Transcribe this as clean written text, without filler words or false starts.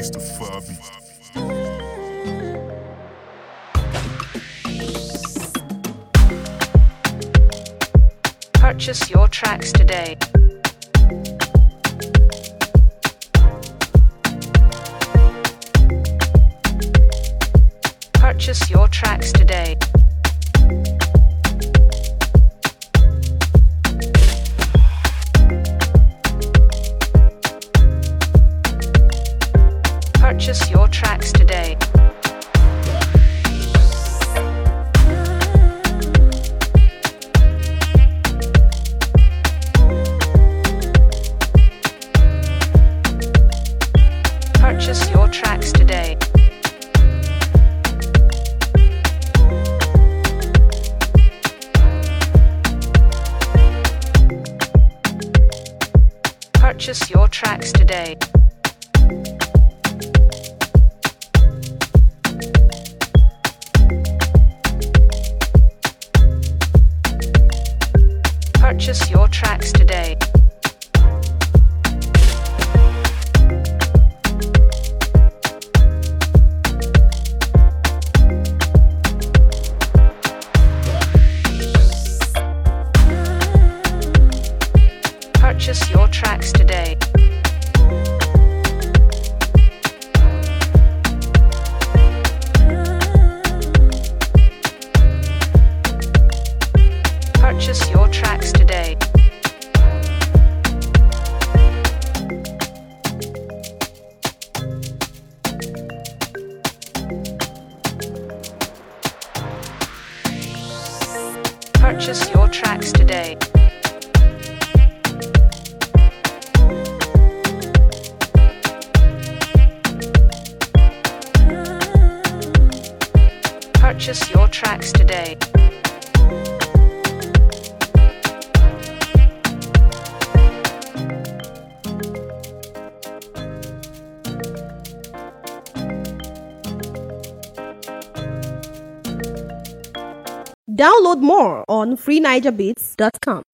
Mr. Fabi. Purchase your tracks today. Purchase your tracks today. Purchase your tracks today. Purchase your tracks today. Purchase your tracks today. Purchase your tracks today. Purchase your tracks today. Purchase your tracks today. Purchase your tracks today. Purchase your tracks today. Download more on freenigerbeats.com.